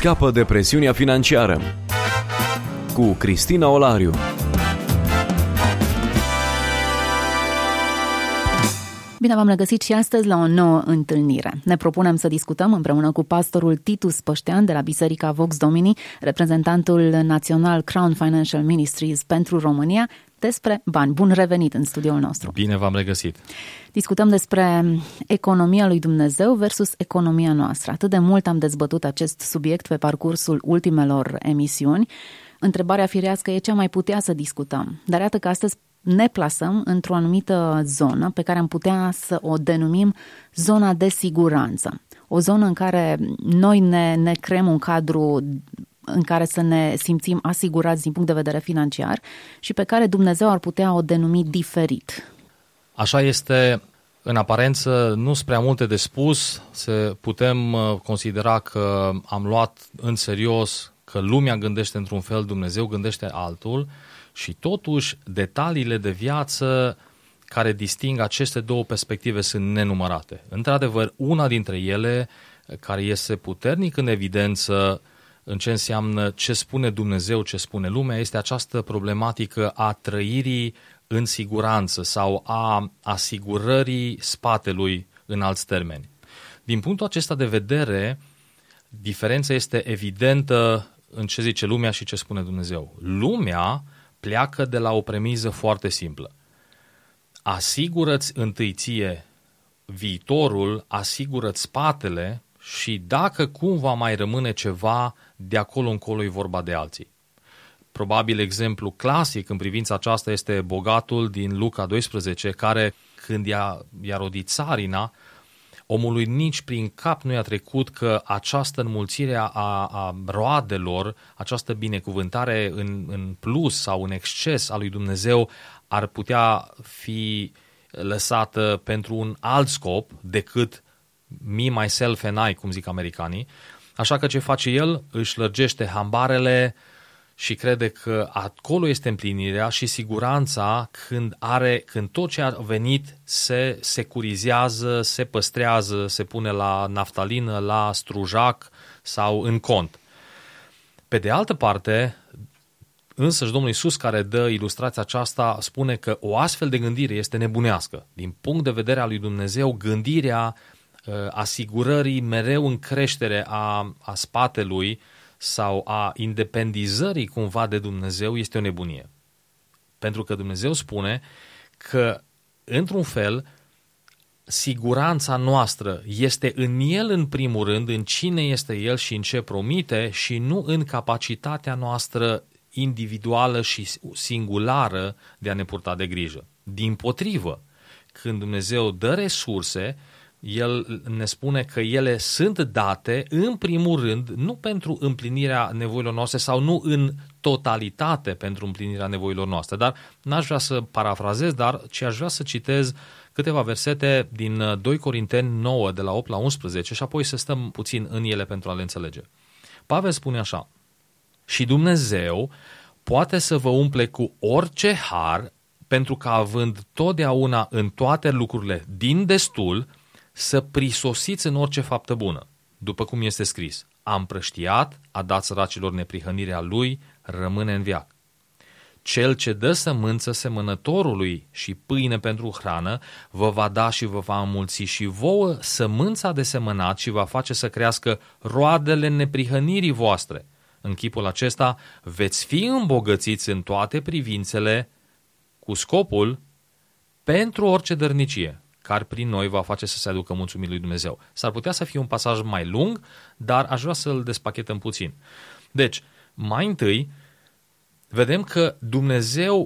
Scapă de presiunea financiară cu Cristina Olariu. Bine v-am regăsit și astăzi la o nouă întâlnire. Ne propunem să discutăm împreună cu pastorul Titus Păștean de la Biserica Vox Domini, reprezentantul național Crown Financial Ministries pentru România, despre bani. Bun revenit în studioul nostru. Bine v-am regăsit. Discutăm despre economia lui Dumnezeu versus economia noastră. Atât de mult am dezbătut acest subiect pe parcursul ultimelor emisiuni. Întrebarea firească e ce am mai putea să discutăm. Dar iată că astăzi ne plasăm într-o anumită zonă pe care am putea să o denumim zona de siguranță. O zonă în care noi ne creăm un cadru în care să ne simțim asigurați din punct de vedere financiar și pe care Dumnezeu ar putea o denumi diferit. Așa este, în aparență, nu sunt prea multe de spus, putem considera că am luat în serios că lumea gândește într-un fel, Dumnezeu gândește altul și totuși detaliile de viață care disting aceste două perspective sunt nenumărate. Într-adevăr, una dintre ele, care este puternic în evidență în ce înseamnă ce spune Dumnezeu, ce spune lumea, este această problematică a trăirii în siguranță sau a asigurării spatelui în alți termeni. Din punctul acesta de vedere, diferența este evidentă în ce zice lumea și ce spune Dumnezeu. Lumea pleacă de la o premiză foarte simplă. Asigură-ți întâi ție viitorul, asigură-ți spatele și dacă cumva mai rămâne ceva, de acolo încolo e vorba de alții. Probabil exemplu clasic în privința aceasta este bogatul din Luca 12, care când i-a rodit țarina, omului nici prin cap nu i-a trecut că această înmulțire a roadelor, această binecuvântare în plus sau în exces a lui Dumnezeu ar putea fi lăsată pentru un alt scop decât me, myself and I, cum zic americanii. Așa că ce face el? Își lărgește hambarele și crede că acolo este împlinirea și siguranța când tot ce a venit se securizează, se păstrează, se pune la naftalină, la strujac sau în cont. Pe de altă parte, însăși Domnul Iisus, care dă ilustrația aceasta, spune că o astfel de gândire este nebunească. Din punct de vedere al lui Dumnezeu, gândirea asigurării mereu în creștere a spatelui sau a independizării cumva de Dumnezeu este o nebunie. Pentru că Dumnezeu spune că, într-un fel, siguranța noastră este în El în primul rând, în cine este El și în ce promite și nu în capacitatea noastră individuală și singulară de a ne purta de grijă. Dimpotrivă, când Dumnezeu dă resurse, El ne spune că ele sunt date, în primul rând, nu pentru împlinirea nevoilor noastre sau nu în totalitate pentru împlinirea nevoilor noastre. Dar n-aș vrea să parafrazez, ci aș vrea să citez câteva versete din 2 Corinteni 9, de la 8 la 11 și apoi să stăm puțin în ele pentru a le înțelege. Pavel spune așa: și Dumnezeu poate să vă umple cu orice har, pentru că având totdeauna în toate lucrurile din destul, să prisosiți în orice faptă bună, după cum este scris: a împrăștiat, a dat săracilor neprihănirea lui, rămâne în veac. Cel ce dă sămânță semănătorului și pâine pentru hrană, vă va da și vă va înmulți și vouă sămânța de semănat și va face să crească roadele neprihănirii voastre. În chipul acesta veți fi îmbogățiți în toate privințele, cu scopul pentru orice dărnicie, care prin noi va face să se aducă mulțumiri lui Dumnezeu. S-ar putea să fie un pasaj mai lung, dar aș vrea să-l despachetăm puțin. Deci, mai întâi, vedem că Dumnezeu,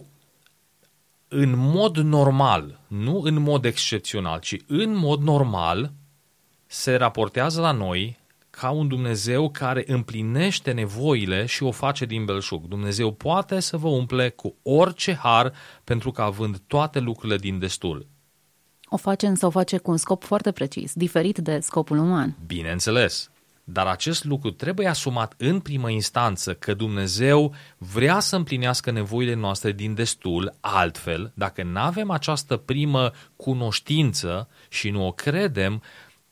în mod normal, nu în mod excepțional, ci în mod normal, se raportează la noi ca un Dumnezeu care împlinește nevoile și o face din belșug. Dumnezeu poate să vă umple cu orice har, pentru că având toate lucrurile din destul. O face cu un scop foarte precis, diferit de scopul uman. Bineînțeles, dar acest lucru trebuie asumat în primă instanță, că Dumnezeu vrea să împlinească nevoile noastre din destul, altfel, dacă nu avem această primă cunoștință și nu o credem,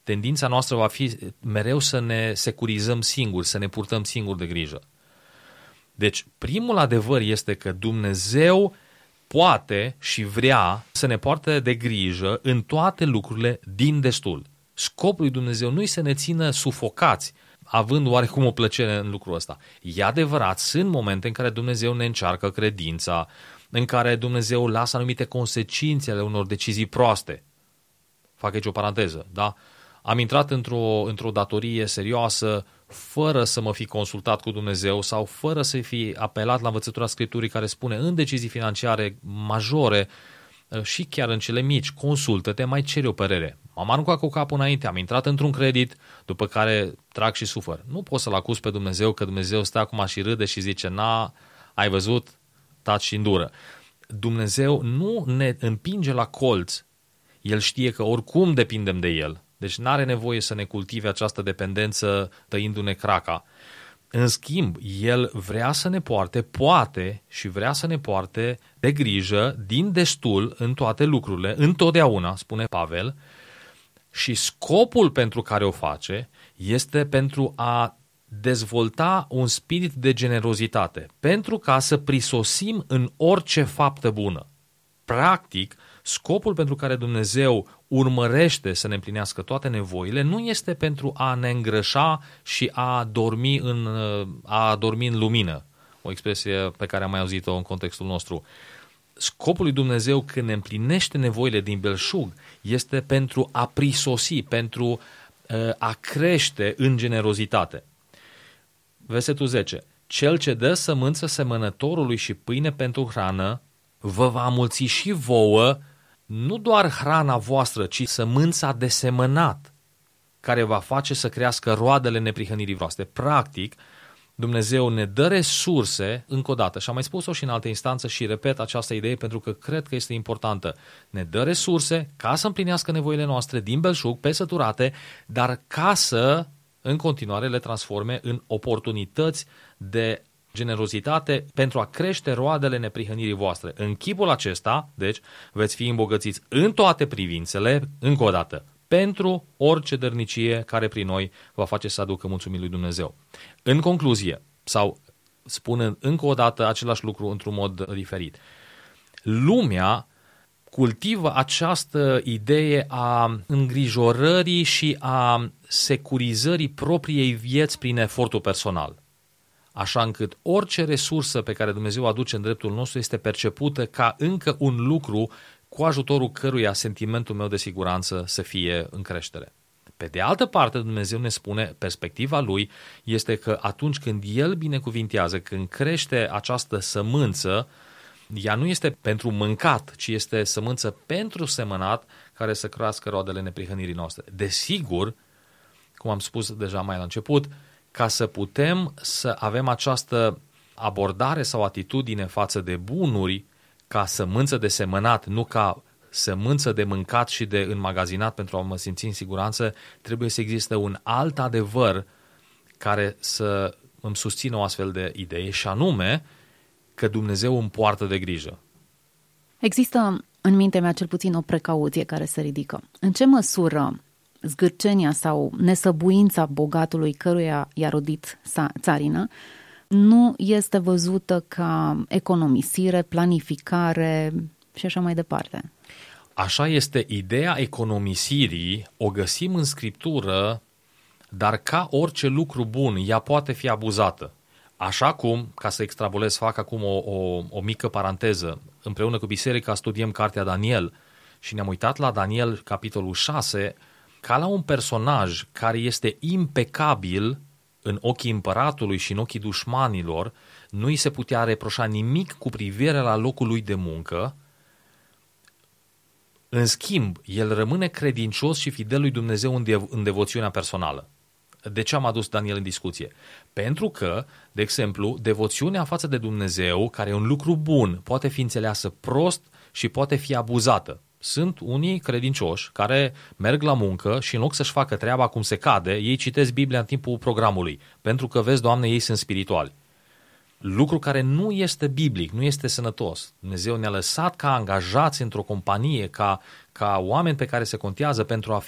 tendința noastră va fi mereu să ne securizăm singuri, să ne purtăm singuri de grijă. Deci, primul adevăr este că Dumnezeu poate și vrea să ne poarte de grijă în toate lucrurile din destul. Scopul lui Dumnezeu nu-i să ne țină sufocați, având oarecum o plăcere în lucrul ăsta. E adevărat, sunt momente în care Dumnezeu ne încearcă credința, în care Dumnezeu lasă anumite consecințe ale unor decizii proaste. Fac aici o paranteză, da? Am intrat într-o datorie serioasă fără să mă fi consultat cu Dumnezeu sau fără să fi apelat la învățătura Scripturii care spune în decizii financiare majore și chiar în cele mici, consultă-te, mai ceri o părere. M-am aruncat cu capul înainte, am intrat într-un credit, după care trag și sufăr. Nu pot să-L acuz pe Dumnezeu că Dumnezeu stă acum și râde și zice, ai văzut, taci și îndură. Dumnezeu nu ne împinge la colț, El știe că oricum depindem de El. Deci n-are nevoie să ne cultive această dependență tăindu-ne craca. În schimb, El vrea să ne poate și vrea să ne poarte de grijă din destul în toate lucrurile, întotdeauna, spune Pavel, și scopul pentru care o face este pentru a dezvolta un spirit de generozitate, pentru ca să prisosim în orice faptă bună. Practic, scopul pentru care Dumnezeu urmărește să ne împlinească toate nevoile nu este pentru a ne îngrășa și a dormi în lumină, o expresie pe care am mai auzit-o în contextul nostru. Scopul lui Dumnezeu când ne împlinește nevoile din belșug este pentru a prisosi, pentru a crește în generozitate. Versetul 10. Cel ce dă sămânță semănătorului și pâine pentru hrană, vă va mulți și vouă nu doar hrana voastră, ci sămânța de semănat, care va face să crească roadele neprihănirii voastre. Practic, Dumnezeu ne dă resurse, încă o dată, și am mai spus-o și în alte instanțe și repet această idee pentru că cred că este importantă. Ne dă resurse ca să împlinească nevoile noastre din belșug, pe săturate, dar ca să, în continuare, le transforme în oportunități de generozitate pentru a crește roadele neprihănirii voastre. În chipul acesta, deci, veți fi îmbogățiți în toate privințele, încă o dată, pentru orice dărnicie care prin noi va face să aducă mulțumiri lui Dumnezeu. În concluzie, sau spunând încă o dată același lucru într-un mod diferit, lumea cultivă această idee a îngrijorării și a securizării propriei vieți prin efortul personal. Așa încât orice resursă pe care Dumnezeu o aduce în dreptul nostru este percepută ca încă un lucru cu ajutorul căruia sentimentul meu de siguranță să fie în creștere. Pe de altă parte, Dumnezeu ne spune, perspectiva Lui este că atunci când El binecuvintează, când crește această sămânță, ea nu este pentru mâncat, ci este sămânță pentru semănat care să crească roadele neprihănirii noastre. Desigur, cum am spus deja mai la început, ca să putem să avem această abordare sau atitudine față de bunuri ca sămânță de semănat, nu ca sămânță de mâncat și de înmagazinat pentru a mă simți în siguranță, trebuie să existe un alt adevăr care să îmi susțină o astfel de idee și anume că Dumnezeu îmi poartă de grijă. Există în mintea mea cel puțin o precauție care se ridică. În ce măsură zgârcenia sau nesăbuința bogatului căruia i-a rodit țarina nu este văzută ca economisire, planificare și așa mai departe? Așa este, ideea economisirii o găsim în Scriptură, dar ca orice lucru bun, ea poate fi abuzată. Așa cum, ca să extrapolez, fac acum o mică paranteză, împreună cu biserica studiem cartea Daniel și ne-am uitat la Daniel, capitolul 6, ca la un personaj care este impecabil în ochii împăratului și în ochii dușmanilor, nu îi se putea reproșa nimic cu privire la locul lui de muncă. În schimb, el rămâne credincios și fidel lui Dumnezeu în devoțiunea personală. De ce am adus Daniel în discuție? Pentru că, de exemplu, devoțiunea față de Dumnezeu, care e un lucru bun, poate fi înțeleasă prost și poate fi abuzată. Sunt unii credincioși care merg la muncă și în loc să-și facă treaba cum se cade, ei citesc Biblia în timpul programului, pentru că, vezi, Doamne, ei sunt spirituali. Lucru care nu este biblic, nu este sănătos. Dumnezeu ne-a lăsat ca angajați într-o companie, ca oameni pe care se contează pentru a fi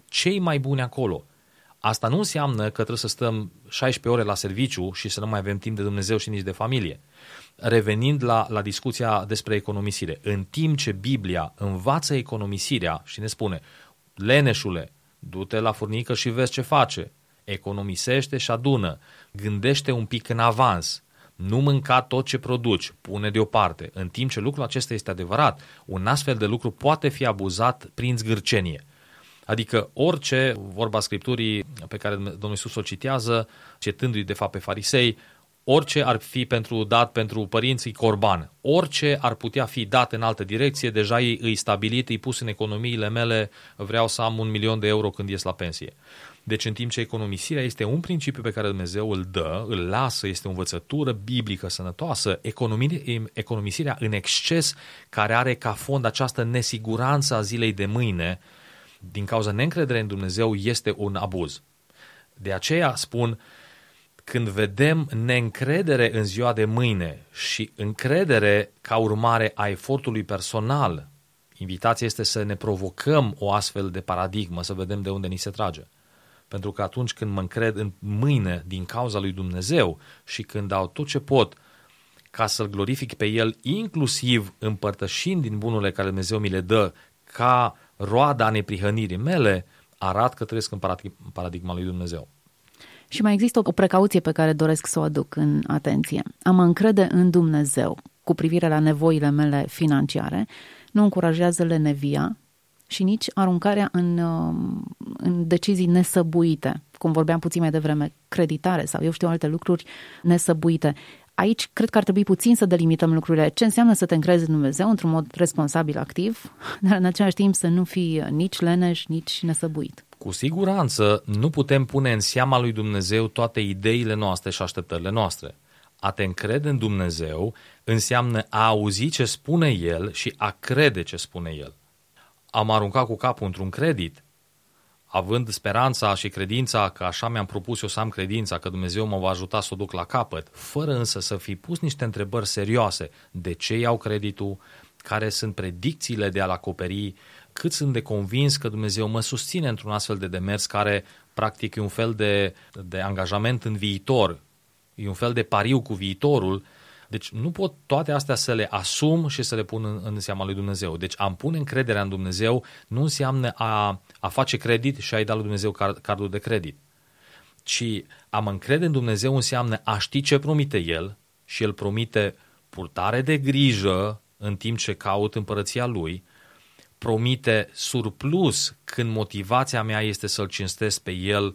cei mai buni acolo. Asta nu înseamnă că trebuie să stăm 16 ore la serviciu și să nu mai avem timp de Dumnezeu și nici de familie. Revenind la discuția despre economisire, în timp ce Biblia învață economisirea și ne spune, leneșule, du-te la furnică și vezi ce face, economisește și adună, gândește un pic în avans, nu mânca tot ce produci, pune deoparte. În timp ce lucrul acesta este adevărat, un astfel de lucru poate fi abuzat prin zgârcenie. Adică orice, vorba Scripturii pe care Domnul Iisus o citează, citându-i de fapt pe farisei, orice ar fi dat pentru părinții corban, orice ar putea fi dat în altă direcție, deja îi stabilit, îi pus în economiile mele, vreau să am 1.000.000 de euro când ies la pensie. Deci în timp ce economisirea este un principiu pe care Dumnezeu îl dă, îl lasă, este o învățătură biblică sănătoasă, economisirea în exces, care are ca fond această nesiguranță a zilei de mâine, din cauza neîncrederei în Dumnezeu, este un abuz. De aceea spun, când vedem neîncredere în ziua de mâine și încredere ca urmare a efortului personal, invitația este să ne provocăm o astfel de paradigmă, să vedem de unde ni se trage. Pentru că atunci când mă încred în mâine din cauza lui Dumnezeu și când dau tot ce pot ca să-L glorific pe El, inclusiv împărtășind din bunurile care Dumnezeu mi le dă ca roada neprihănirii mele, arată că trăiesc în paradigma lui Dumnezeu. Și mai există o precauție pe care doresc să o aduc în atenție. A mă încrede în Dumnezeu cu privire la nevoile mele financiare nu încurajează lenevia și nici aruncarea în decizii nesăbuite, cum vorbeam puțin mai devreme, creditare sau eu știu alte lucruri nesăbuite. Aici cred că ar trebui puțin să delimităm lucrurile. Ce înseamnă să te încrezi în Dumnezeu într-un mod responsabil, activ, dar în același timp să nu fii nici leneș, nici nesăbuit. Cu siguranță nu putem pune în seama lui Dumnezeu toate ideile noastre și așteptările noastre. A te încrede în Dumnezeu înseamnă a auzi ce spune El și a crede ce spune El. Am aruncat cu capul într-un credit, având speranța și credința că așa mi-am propus eu să am credința că Dumnezeu mă va ajuta să o duc la capăt, fără însă să fi pus niște întrebări serioase. De ce iau creditul? Care sunt predicțiile de a-l acoperi? Cât sunt de convins că Dumnezeu mă susține într-un astfel de demers care practic e un fel de angajament în viitor, e un fel de pariu cu viitorul. Deci nu pot toate astea să le asum și să le pun în seama lui Dumnezeu. Deci a-mi pune încrederea în Dumnezeu nu înseamnă a face credit și a-i da lui Dumnezeu cardul de credit. Ci a mă încrede în Dumnezeu înseamnă a ști ce promite El și El promite purtare de grijă în timp ce caut împărăția Lui, promite surplus când motivația mea este să-L cinstesc pe El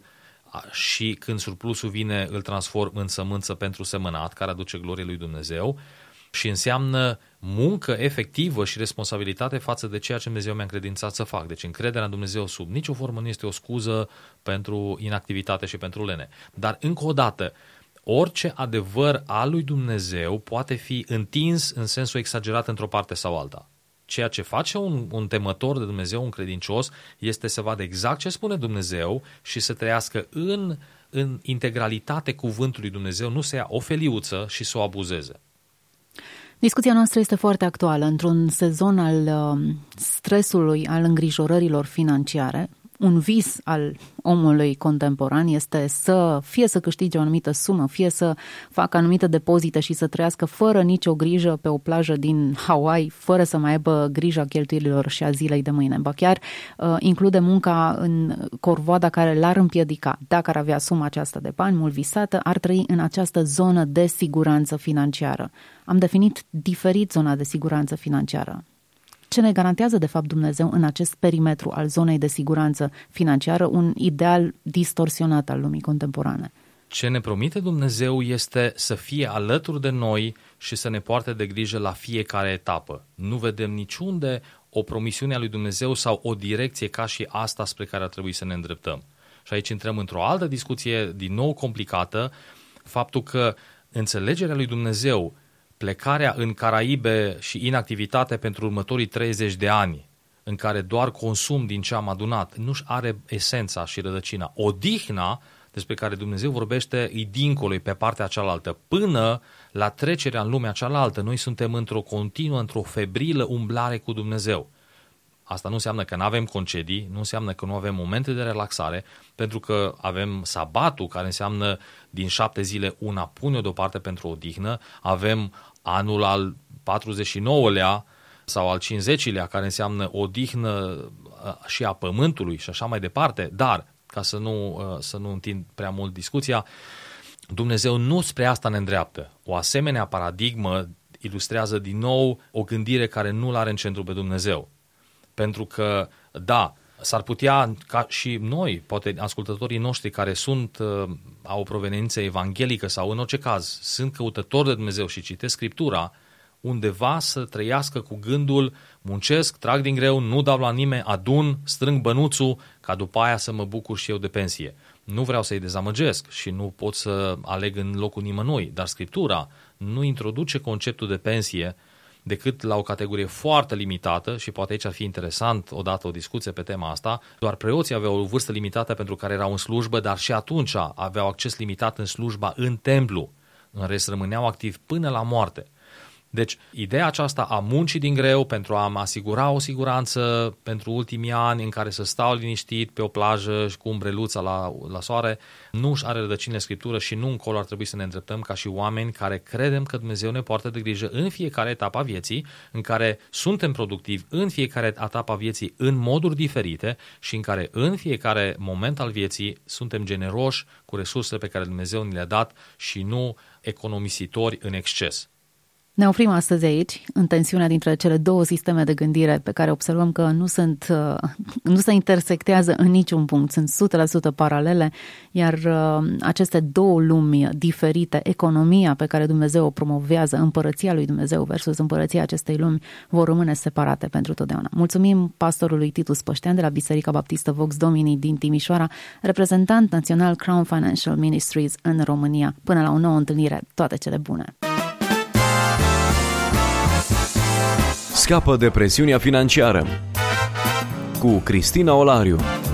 și când surplusul vine îl transform în sămânță pentru semănat, care aduce glorie lui Dumnezeu, și înseamnă muncă efectivă și responsabilitate față de ceea ce Dumnezeu mi-a încredințat să fac. Deci încrederea în Dumnezeu sub nicio formă nu este o scuză pentru inactivitate și pentru lene. Dar încă o dată, orice adevăr al lui Dumnezeu poate fi întins în sensul exagerat într-o parte sau alta. Ceea ce face un temător de Dumnezeu, un credincios, este să vadă exact ce spune Dumnezeu și să trăiască în integralitate cuvântul lui Dumnezeu, nu să ia o feliuță și să o abuzeze. Discuția noastră este foarte actuală. Într-un sezon al stresului, al îngrijorărilor financiare, un vis al omului contemporan este fie să câștige o anumită sumă, fie să facă anumite depozite și să trăiască fără nicio grijă pe o plajă din Hawaii, fără să mai aibă grija cheltuielilor și a zilei de mâine. Ba chiar include munca în corvoada care l-ar împiedica. Dacă ar avea suma aceasta de bani mult visată, ar trăi în această zonă de siguranță financiară. Am definit diferit zona de siguranță financiară. Ce ne garantează, de fapt, Dumnezeu în acest perimetru al zonei de siguranță financiară, un ideal distorsionat al lumii contemporane? Ce ne promite Dumnezeu este să fie alături de noi și să ne poarte de grijă la fiecare etapă. Nu vedem niciunde o promisiune a lui Dumnezeu sau o direcție ca și asta spre care ar trebui să ne îndreptăm. Și aici intrăm într-o altă discuție din nou complicată, faptul că înțelegerea lui Dumnezeu, plecarea în Caraibe și inactivitate pentru următorii 30 de ani, în care doar consum din ce am adunat, nu-și are esența și rădăcina. Odihna despre care Dumnezeu vorbește e dincolo, pe partea cealaltă. Până la trecerea în lumea cealaltă, noi suntem într-o continuă, într-o febrilă umblare cu Dumnezeu. Asta nu înseamnă că nu avem concedii, nu înseamnă că nu avem momente de relaxare, pentru că avem sabatul, care înseamnă din 7 zile una pune-o deoparte pentru odihnă, avem anul al 49-lea sau al 50-lea, care înseamnă odihnă și a pământului și așa mai departe, dar, ca să nu întind prea mult discuția, Dumnezeu nu spre asta ne îndreaptă. O asemenea paradigmă ilustrează din nou o gândire care nu l-are în centru pe Dumnezeu. Pentru că, da, s-ar putea ca și noi, poate ascultătorii noștri care au o proveniență evanghelică sau în orice caz sunt căutători de Dumnezeu și citesc Scriptura, undeva să trăiască cu gândul muncesc, trag din greu, nu dau la nimeni, adun, strâng bănuțul ca după aia să mă bucur și eu de pensie. Nu vreau să-i dezamăgesc și nu pot să aleg în locul nimănui, dar Scriptura nu introduce conceptul de pensie decât la o categorie foarte limitată și poate aici ar fi interesant odată o discuție pe tema asta. Doar preoții aveau o vârstă limitată pentru care erau în slujbă, dar și atunci aveau acces limitat în slujba în templu. În rest rămâneau activi până la moarte. Deci, ideea aceasta a muncii din greu pentru a mă asigura o siguranță pentru ultimii ani în care să stau liniștit pe o plajă și cu umbreluța la soare, nu își are rădăcini în Scriptură și nu încolo ar trebui să ne îndreptăm ca și oameni care credem că Dumnezeu ne poartă de grijă în fiecare etapă a vieții, în care suntem productivi în fiecare etapă a vieții în moduri diferite și în care în fiecare moment al vieții suntem generoși cu resursele pe care Dumnezeu ne le-a dat și nu economisitori în exces. Ne oprim astăzi aici, în tensiunea dintre cele două sisteme de gândire pe care observăm că nu se intersectează în niciun punct, sunt 100% paralele, iar aceste două lumi diferite, economia pe care Dumnezeu o promovează, împărăția lui Dumnezeu versus împărăția acestei lumi, vor rămâne separate pentru totdeauna. Mulțumim pastorului Titus Păștean de la Biserica Baptistă Vox Domini din Timișoara, reprezentant național Crown Financial Ministries în România. Până la o nouă întâlnire, toate cele bune! Scapă de presiunea financiară cu Cristina Olariu.